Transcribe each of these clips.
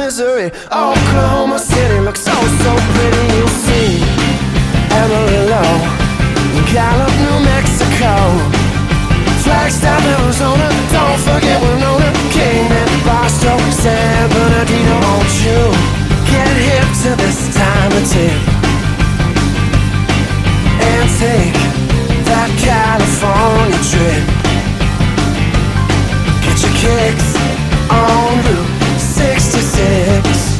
Missouri, Oklahoma City looks so, so pretty. You'll see Amarillo, Gallup, New Mexico, Flagstaff, Arizona, don't forget Winona, Kingman, Barstow, San Bernardino. Won't you get hip to this time of tip and take that California trip? Get your kicks on Route 66.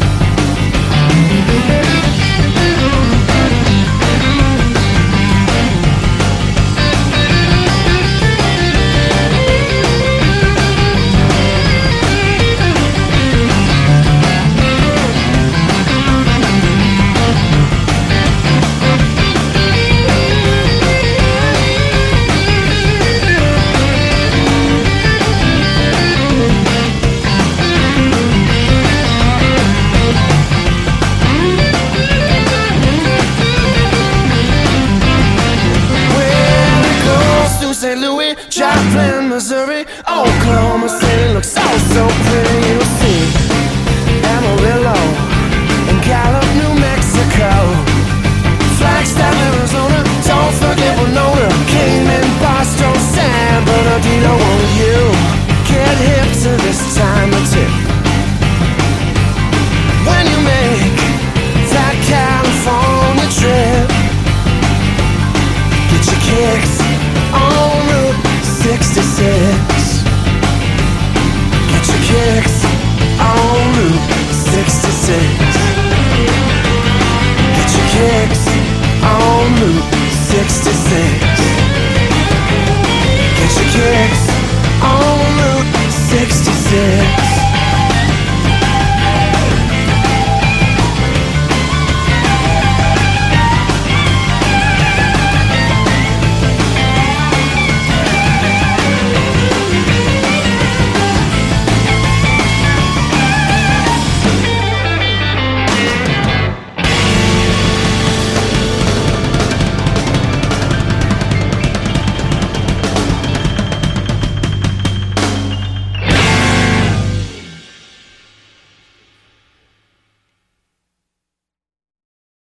St. Louis, Joplin, Missouri, Oklahoma City looks so, so pretty. You'll see Amarillo and Gallup, New Mexico, Flagstaff, Arizona, don't forget Winona, Kingman, Barstow, San Bernardino. Won't you get hip to this time of tip when you make that California trip? Get your kicks on Route 66. Get your kicks on Route 66. Get your kicks on Route 66. Get your kicks on Route 66.